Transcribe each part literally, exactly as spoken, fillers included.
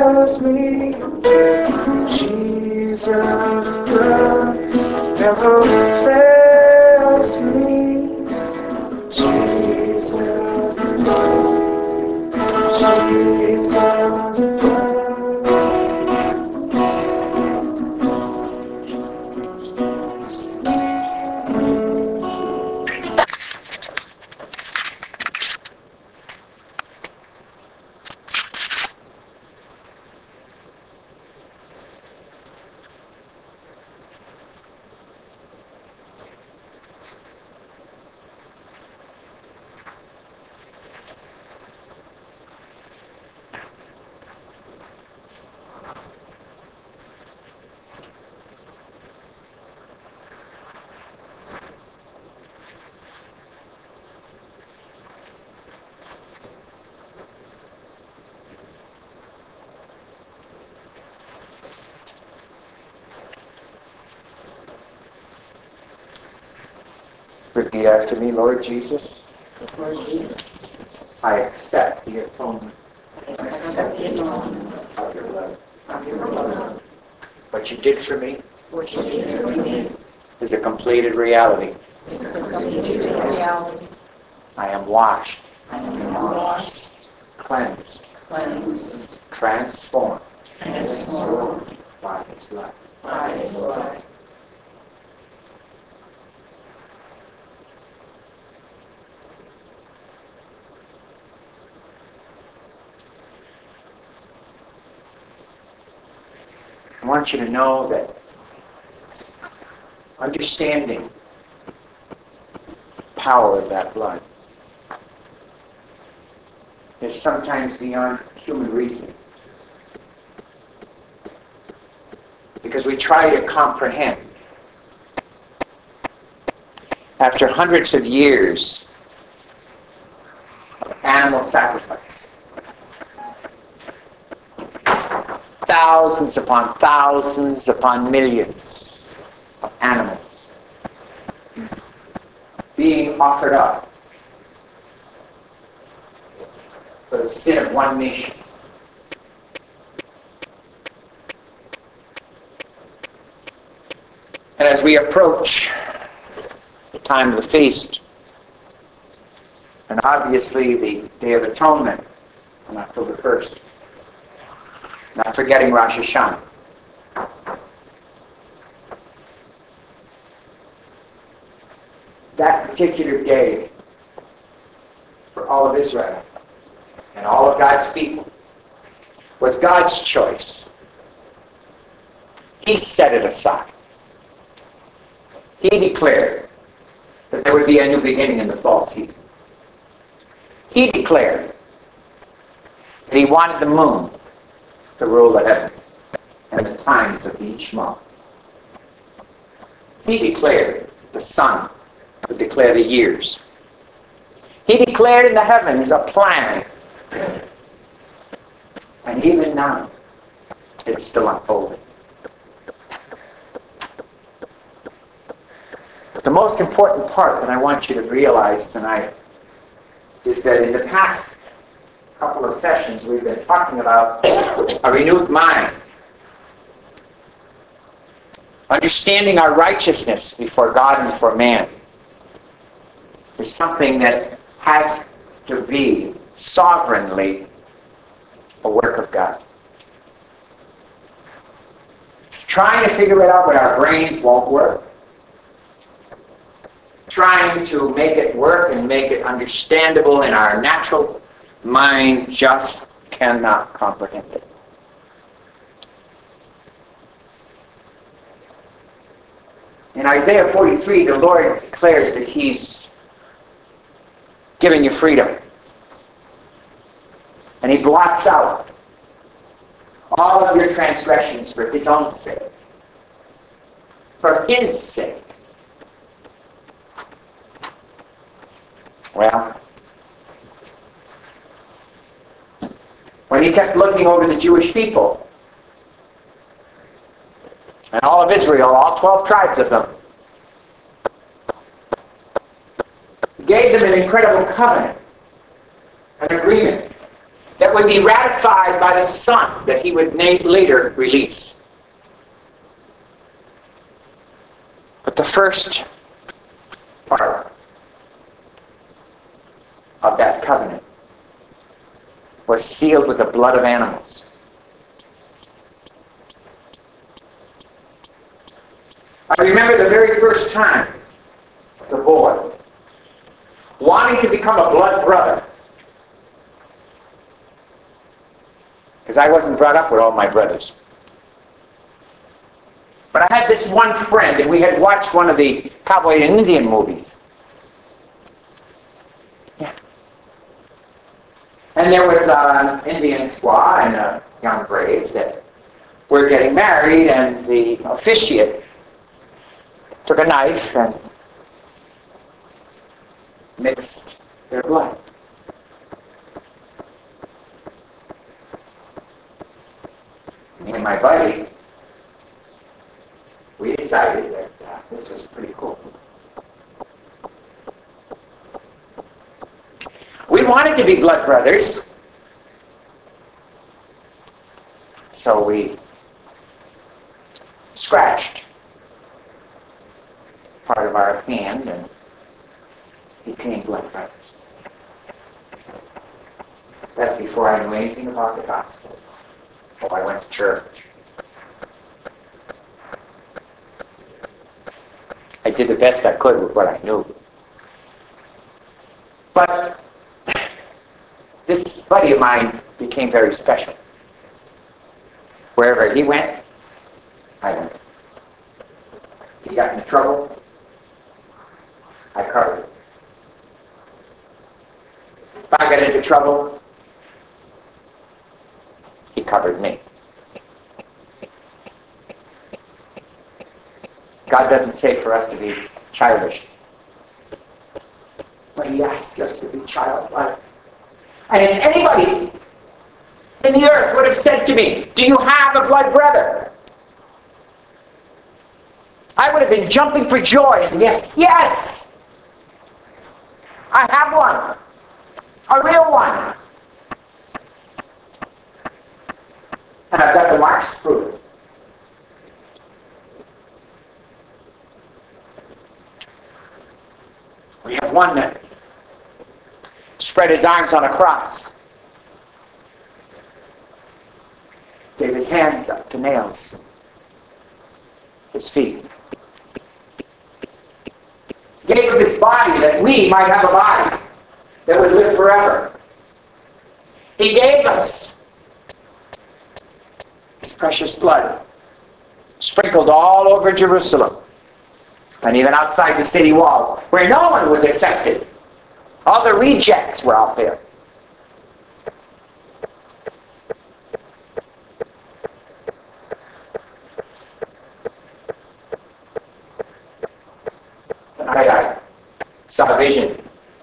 fails me. Jesus' blood never fails me. Jesus' blood, Jesus' blood. Repeat after me, Lord Jesus. Lord Jesus, I accept the atonement I accept the atonement of your blood. of your blood. What you did for me What you did for me is a completed reality. is a completed reality. I am washed, I am washed, cleansed, cleansed, transformed transformed by His blood. by His blood. I want you to know that understanding the power of that blood is sometimes beyond human reason. Because we try to comprehend. After hundreds of years of animal sacrifice, thousands upon thousands upon millions of animals being offered up for the sin of one nation. And as we approach the time of the feast, and obviously the Day of Atonement on October first, not forgetting Rosh Hashanah, that particular day for all of Israel and all of God's people was God's choice. He set it aside. He declared that there would be a new beginning in the fall season. He declared that He wanted the moon to rule the heavens and the times of each month. He declared the sun would declare the years. He declared in the heavens a plan. And even now, it's still unfolding. But the most important part that I want you to realize tonight is that in the past couple of sessions we've been talking about a renewed mind. Understanding our righteousness before God and before man is something that has to be sovereignly a work of God. Trying to figure it out with our brains won't work. Trying to make it work and make it understandable in our natural mind just cannot comprehend it. In Isaiah forty-three, the Lord declares that He's giving you freedom. And He blots out all of your transgressions for His own sake. For His sake. Well, when He kept looking over the Jewish people, and all of Israel, all twelve tribes of them, He gave them an incredible covenant, an agreement. that would be ratified by the Son that he would later release. But the first part of that covenant was sealed with the blood of animals. I remember the very first time, as a boy, wanting to become a blood brother. Because I wasn't brought up with all my brothers. But I had this one friend, and we had watched one of the cowboy and Indian movies. Yeah. And there was an Indian squaw and a young brave that were getting married, and the officiate took a knife and mixed their blood. Me and my buddy, we decided that uh, this was pretty cool. We wanted to be blood brothers, so we scratched part of our hand and became blood brothers. That's before I knew anything about the gospel. Oh, I went to church. I did the best I could with what I knew. But this buddy of mine became very special. Wherever he went, I went. He got into trouble, I covered. If I got into trouble, he covered me. God doesn't say for us to be childish, but he asks us to be childlike. And if anybody in the earth would have said to me, do you have a blood brother? I would have been jumping for joy, and yes, yes! I have one. A real one. And I've got the marks to prove it. We have one that spread his arms on a cross, gave his hands up to nails, his feet, gave him his body that we might have a body that would live forever. He gave us his precious blood, sprinkled all over Jerusalem, and even outside the city walls, where no one was accepted. All the rejects were out there. Tonight I saw a vision.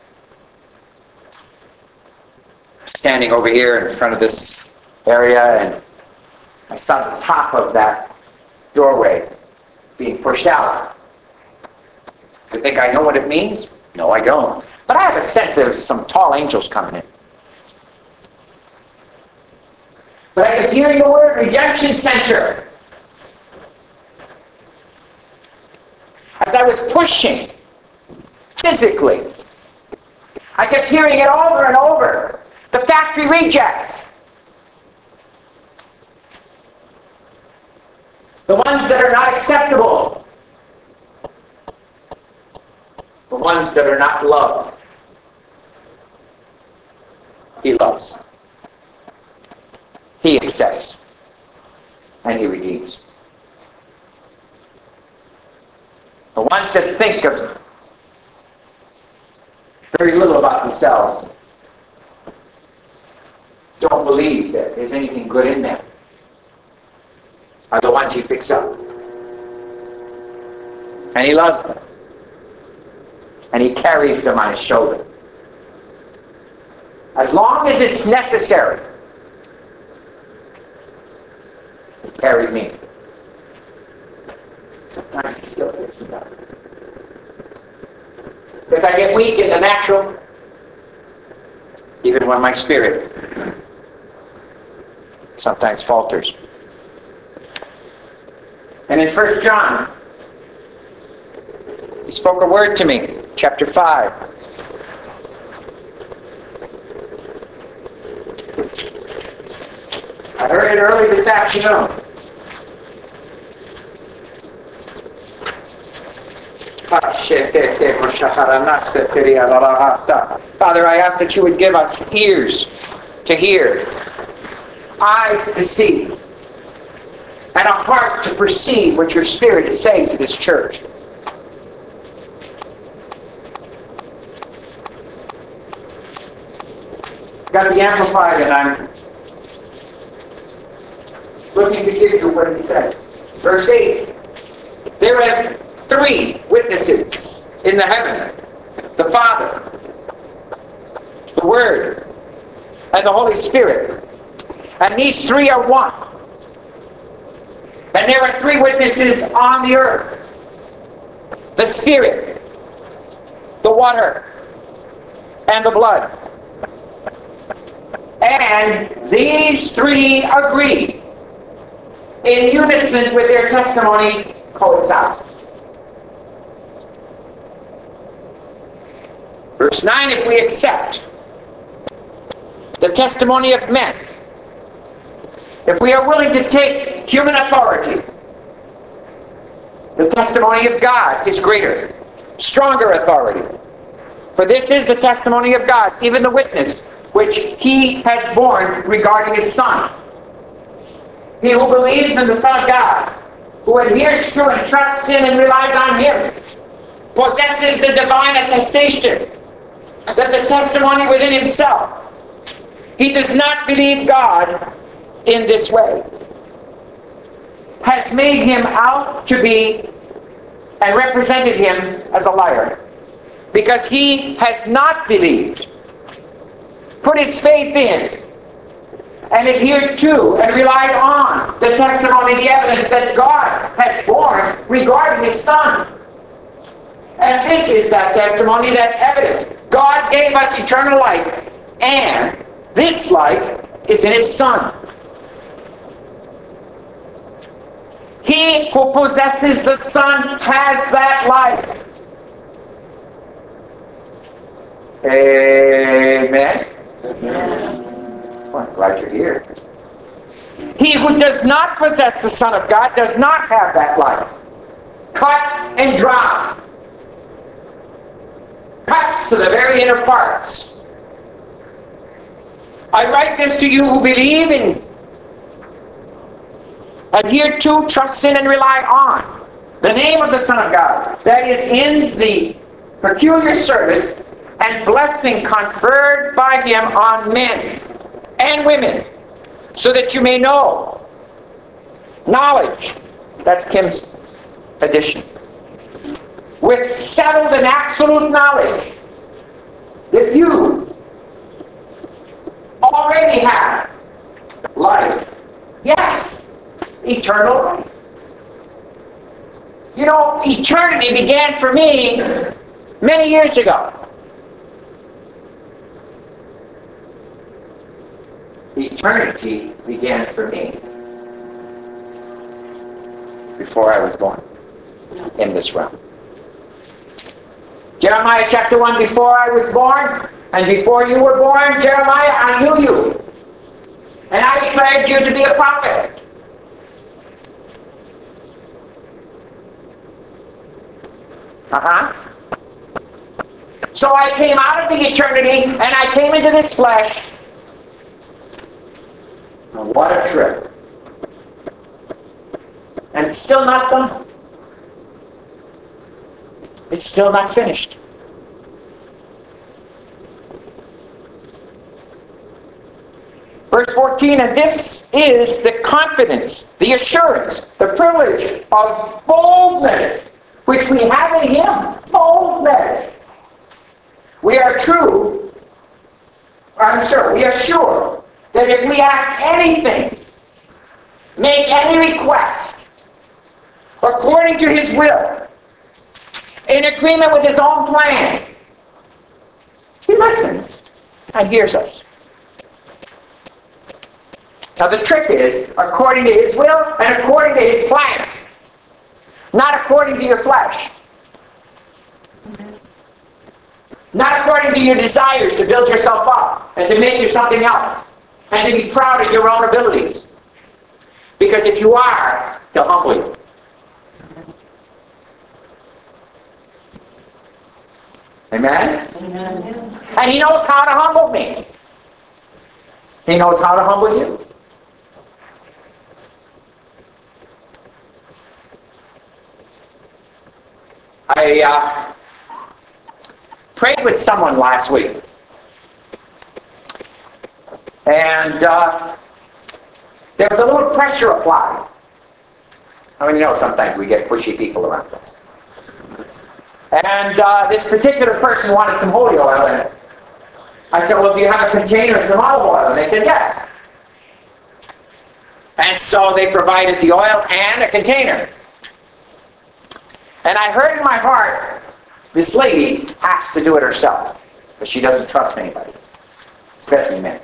Standing over here in front of this area, and I saw the top of that doorway being pushed out. You think I know what it means? No, I don't. But I have a sense there's some tall angels coming in. But I could hear the word Redemption Center. As I was pushing, physically, I kept hearing it over and over. The factory rejects. The ones that are not acceptable. The ones that are not loved. He loves. He accepts. And he redeems. The ones that think of very little about themselves, don't believe that there's anything good in them, are the ones he picks up. And he loves them. And he carries them on his shoulder. As long as it's necessary. He carried me. Sometimes he still picks me up. Because I get weak in the natural, even when my spirit sometimes falters. And in First John, he spoke a word to me, chapter five. I heard it early this afternoon. Father, I ask that you would give us ears to hear, eyes to see, and a heart to perceive what your Spirit is saying to this church. Got to be amplified, and I'm looking to give you what it says. Verse eight. There are three witnesses in the heaven: the Father, the Word, and the Holy Spirit. And these three are one. And there are three witnesses on the earth: the Spirit, the water, and the blood. And these three agree in unison with their testimony coincides. Verse nine, if we accept the testimony of men, if we are willing to take human authority, the testimony of God is greater, stronger authority. For this is the testimony of God, even the witness which he has borne regarding his Son. He who believes in the Son of God, who adheres to and trusts in and relies on him, possesses the divine attestation that the testimony within himself. He does not believe God in this way, has made him out to be and represented him as a liar, because he has not believed, put his faith in, and adhered to and relied on the testimony, the evidence that God has borne regarding his Son. And this is that testimony, that evidence. God gave us eternal life, and this life is in his Son. He who possesses the Son has that life. Amen. Amen. Well, I'm glad you're here. He who does not possess the Son of God does not have that life. Cut and dry. Cuts to the very inner parts. I write this to you who believe in, adhere to, trust in, and rely on the name of the Son of God, that is in the peculiar service and blessing conferred by him on men and women, so that you may know knowledge. That's Kim's addition. With settled and absolute knowledge that you already have life. Yes, eternal life. You know, eternity began for me many years ago. Eternity began for me before I was born in this realm. Jeremiah chapter one, before I was born, and before you were born, Jeremiah, I knew you. And I declared you to be a prophet. Uh-huh. So I came out of the eternity, and I came into this flesh. And what a trip. And it's still not done. It's still not finished. Verse fourteen, and this is the confidence, the assurance, the privilege of boldness, which we have in him. Boldness. We are true, I'm sure, we are sure that if we ask anything, make any request, according to his will, in agreement with his own plan, he listens and hears us. Now the trick is, according to his will and according to his plan. Not according to your flesh. Not according to your desires to build yourself up and to make you something else. And to be proud of your own abilities. Because if you are, he'll humble you. Amen? Amen. And he knows how to humble me. He knows how to humble you. I uh, prayed with someone last week. And uh, there was a little pressure applied. I mean, you know, sometimes we get pushy people around us. And uh, this particular person wanted some holy oil in it. I said, well, do you have a container of some olive oil? And they said, yes. And so they provided the oil and a container. And I heard in my heart, this lady has to do it herself. But she doesn't trust anybody. Especially men.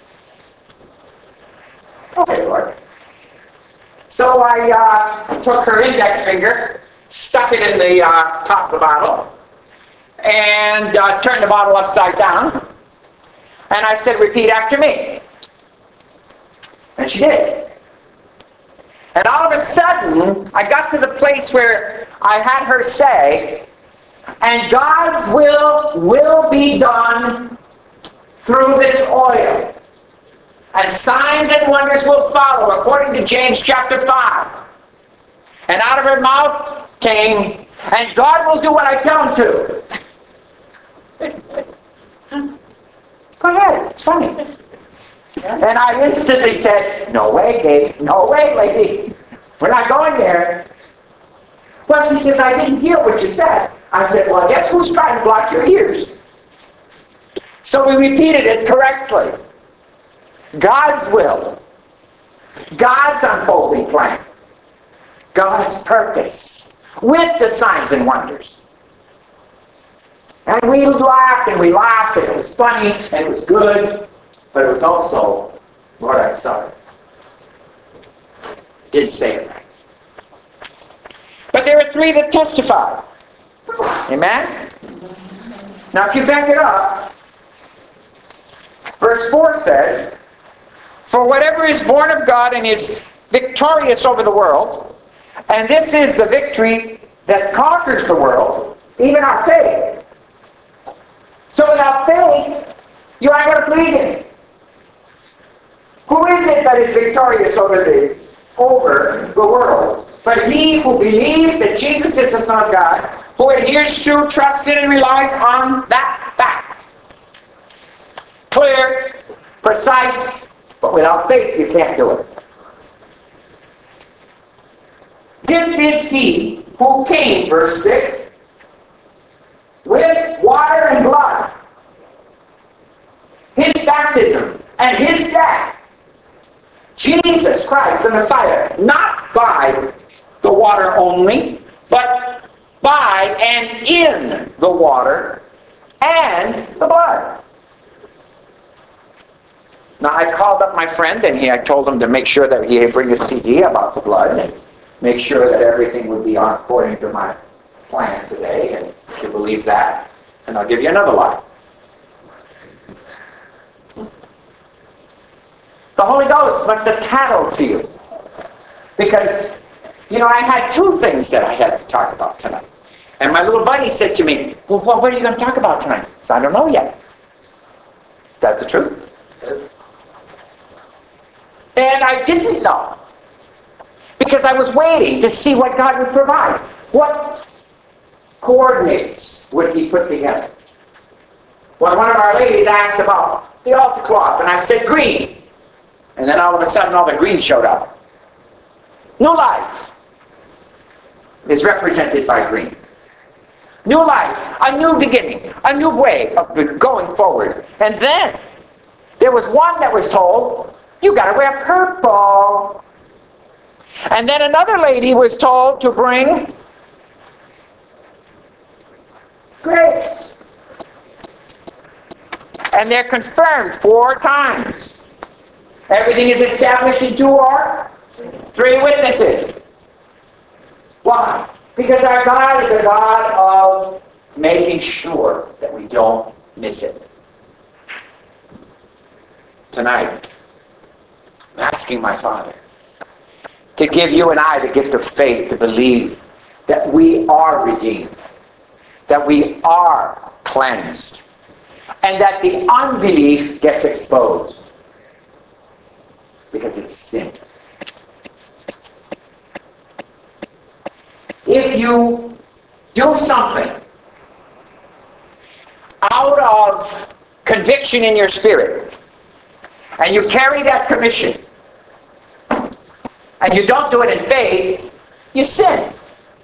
Okay, Lord. So I uh, took her index finger, stuck it in the uh, top of the bottle, and uh, turned the bottle upside down. And I said, repeat after me. And she did. And all of a sudden, I got to the place where I had her say, and God's will will be done through this oil. And signs and wonders will follow, according to James chapter five. And out of her mouth came, and God will do what I tell him to. Go ahead, it's funny. And I instantly said, no way, Dave, no way, lady. We're not going there. Well, she says, I didn't hear what you said. I said, well, guess who's trying to block your ears? So we repeated it correctly. God's will, God's unfolding plan, God's purpose, with the signs and wonders. And we laughed and we laughed and it was funny and it was good, but it was also, Lord, I'm sorry. Didn't say it right. But there are three that testify. Amen? Now if you back it up, verse four says, for whatever is born of God and is victorious over the world, and this is the victory that conquers the world, even our faith. So without faith, you aren't going to please him. Who is it that is victorious over the, over the world? But he who believes that Jesus is the Son of God, who adheres to, trusts in, and relies on that fact. Clear, precise, but without faith you can't do it. This is he who came, verse six, with water and blood. His baptism and his death. Jesus Christ, the Messiah, not by the water only, but by and in the water and the blood. Now I called up my friend and he, I told him to make sure that he bring a C D about the blood and make sure that everything would be on according to my plan today, and if you believe that, and I'll give you another lie. The Holy Ghost must have tattled to you. Because, you know, I had two things that I had to talk about tonight. And my little buddy said to me, well, what are you going to talk about tonight? So I don't know yet. Is that the truth? Yes. And I didn't know. Because I was waiting to see what God would provide. What coordinates would he put together? When one of our ladies asked about the altar cloth, and I said green. And then all of a sudden all the green showed up. New life is represented by green. New life, a new beginning, a new way of going forward. And then there was one that was told, you got to wear purple. And then another lady was told to bring grapes. And they're confirmed four times. Everything is established in two or three witnesses. Why? Because our God is a God of making sure that we don't miss it. Tonight, I'm asking my Father to give you and I the gift of faith to believe that we are redeemed, that we are cleansed, and that the unbelief gets exposed because it's sin. If you do something out of conviction in your spirit, and you carry that commission, and you don't do it in faith, you sin.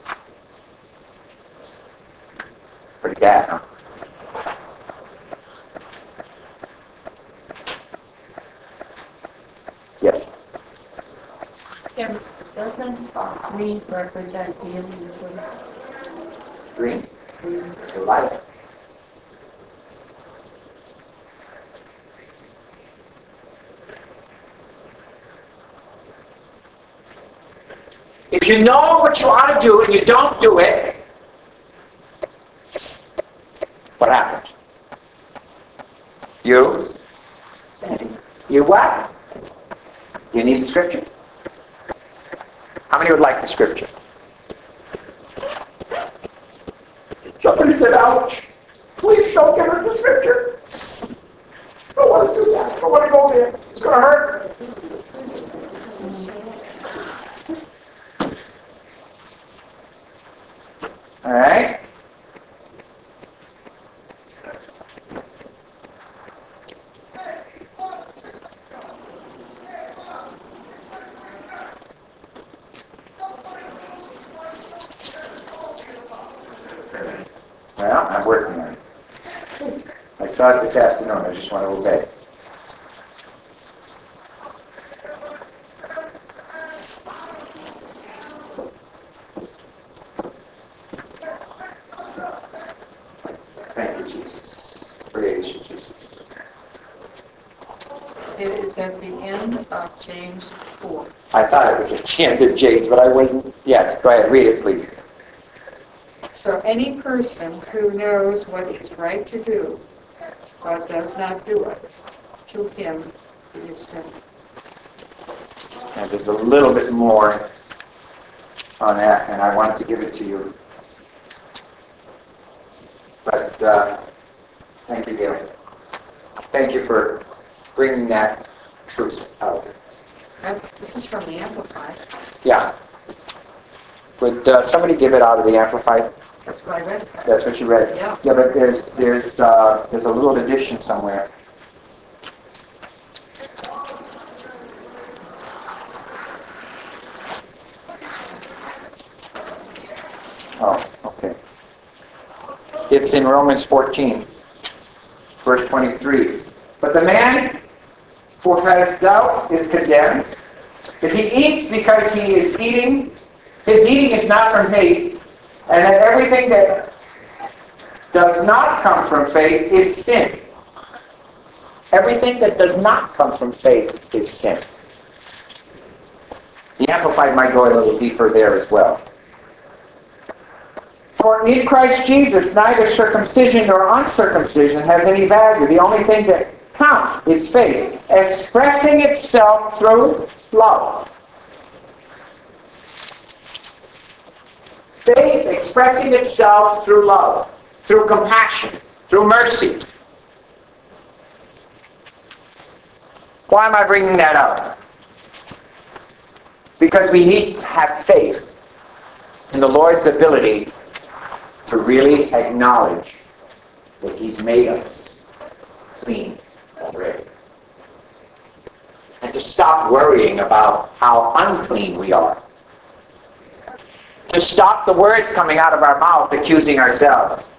Pretty bad, huh? Yes. Tim, doesn't green represent healing usually? Green. Green. The light. If you know what you ought to do and you don't do it, what happens? You? You what? You need the scripture? How many would like the scripture? Somebody said, ouch. Please don't give us the scripture. I don't want to do that. I don't want to go there. It's going to hurt. All right? Well, I'm working on it. I saw it this afternoon. I just want to obey. Thank you, Jesus. Praise you, Jesus. It is at the end of James four. I thought it was at the end of James, but I wasn't. Yes, go ahead. Read it, please. So any person who knows what is right to do, but does not do it, to him it is sin. And there's a little bit more on that, and I wanted to give it to you. But uh, thank you, Gail. Thank you for bringing that truth out. That's, this is from the Amplified. Yeah. Would uh, somebody give it out of the Amplified? That's what I read. That's what you read? Yeah. Yeah, but there's there's uh, there's a little addition somewhere. Oh, okay. It's in Romans fourteen, verse twenty-three. But the man who has doubt is condemned. If he eats because he is eating, his eating is not from faith, and that everything that does not come from faith is sin. Everything that does not come from faith is sin. The Amplified might go a little deeper there as well. For in Christ Jesus, neither circumcision nor uncircumcision has any value. The only thing that counts is faith, expressing itself through love. Faith expressing itself through love, through compassion, through mercy. Why am I bringing that up? Because we need to have faith in the Lord's ability to really acknowledge that He's made us clean already. And to stop worrying about how unclean we are. To stop the words coming out of our mouth accusing ourselves.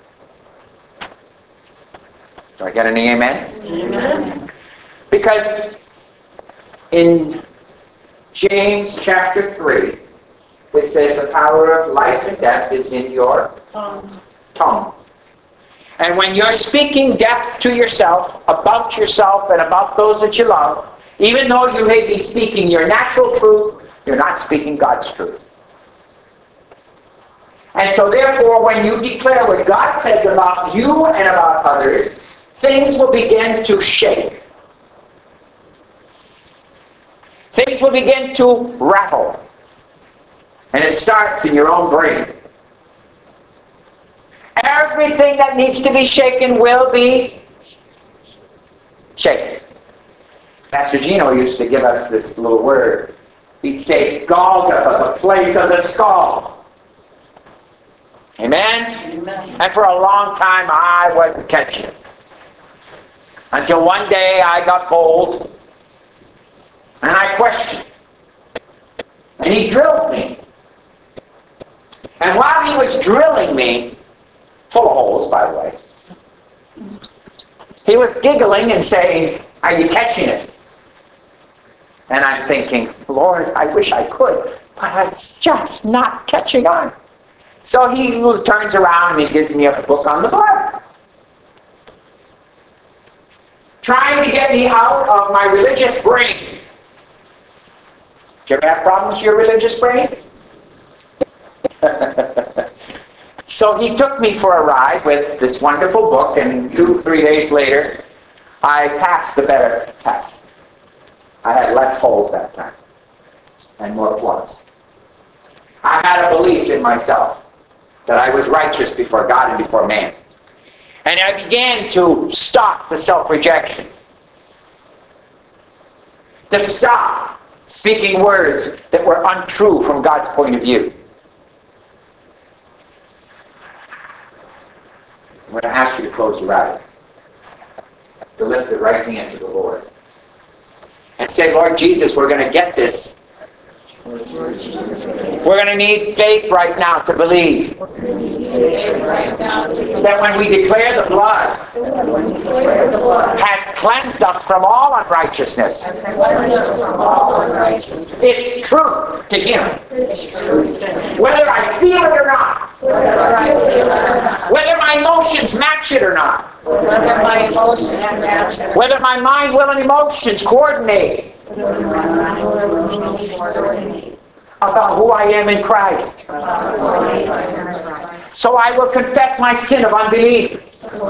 Do I get any amen? Amen. Because in James chapter three, it says the power of life and death is in your Tongue. tongue. And when you're speaking death to yourself, about yourself and about those that you love, Even though you may be speaking your natural truth, you're not speaking God's truth. And so therefore, when you declare what God says about you and about others, things will begin to shake. Things will begin to rattle. And it starts in your own brain. Everything that needs to be shaken will be shaken. Pastor Gino used to give us this little word. He'd say, Golgotha, the place of the skull. Amen? Amen? And for a long time, I wasn't catching it. Until one day, I got bold. And I questioned. And he drilled me. And while he was drilling me, full of holes, by the way, he was giggling and saying, are you catching it? And I'm thinking, Lord, I wish I could, but it's just not catching on. So he turns around and he gives me a book on the blood. Trying to get me out of my religious brain. Do you ever have problems with your religious brain? So he took me for a ride with this wonderful book, and two, three days later, I passed the better test. I had less holes that time, and more plugs. I had a belief in myself that I was righteous before God and before man. And I began to stop the self-rejection. To stop speaking words that were untrue from God's point of view. I'm going to ask you to close your eyes. To lift the right hand to the Lord. And say, Lord Jesus, we're going to get this. We're going to need faith right now to believe that when we declare the blood has cleansed us from all unrighteousness, it's truth to Him. Whether I feel it or not, whether my emotions match it or not, whether my mind, will, and emotions coordinate about who I am in Christ. So I will confess my sin of unbelief.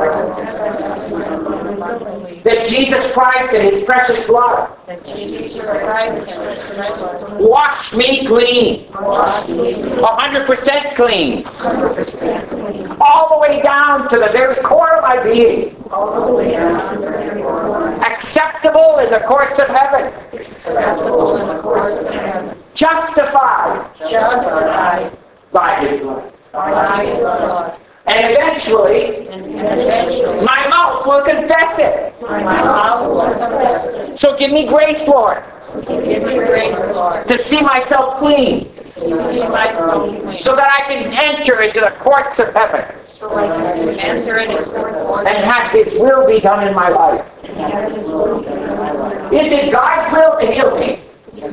That Jesus Christ and His precious blood washed me clean. A hundred percent clean. All the way down to the very core of my being. Acceptable in the courts of heaven. Justified. By His blood. And eventually, my mouth will confess it. So give me grace, Lord. To see myself clean. So that I can enter into the courts of heaven. And have His will be done in my life. Is it God's will to heal me?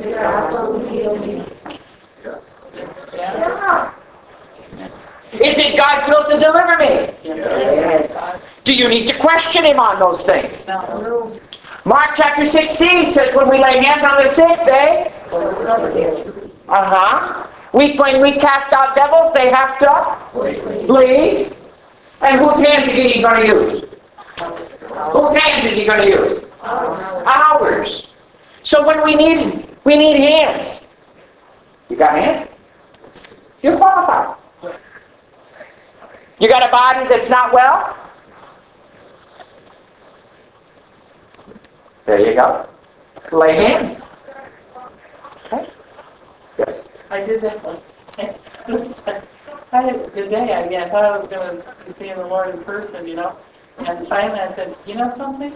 Yeah. Is it God's will to deliver me? Yes. Do you need to question Him on those things? No. Mark chapter sixteen says when we lay hands on the sick, they... Uh-huh. We, when we cast out devils, they have to flee. And whose hands is He going to use? Whose hands is He going to use? Ours. So when we need, we need hands. You got hands? You're qualified. You got a body that's not well? There you go. Lay hands. Okay. Yes. I did that one. I had a good day, I guess. I thought I was going to be seeing the Lord in person, you know. And finally I said, you know something?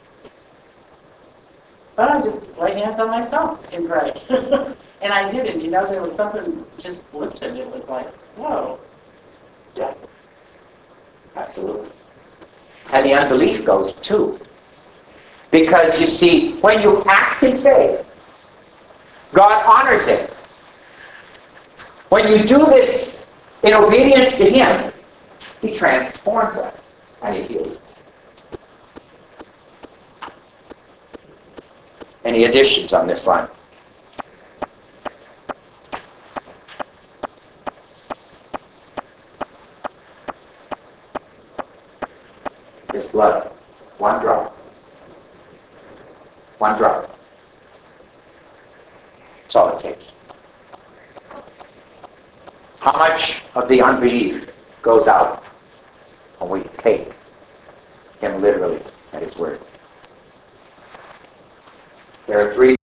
Why don't I just lay hands on myself and pray? And I did it, you know. There was something just lifted. It was like, whoa. Yeah. Absolutely. And the unbelief goes too. Because you see, when you act in faith, God honors it. When you do this in obedience to Him, He transforms us and He heals us. Any additions on this line? Just blood. One drop. One drop. That's all it takes. How much of the unbelief goes out when we take him literally at his word? There are three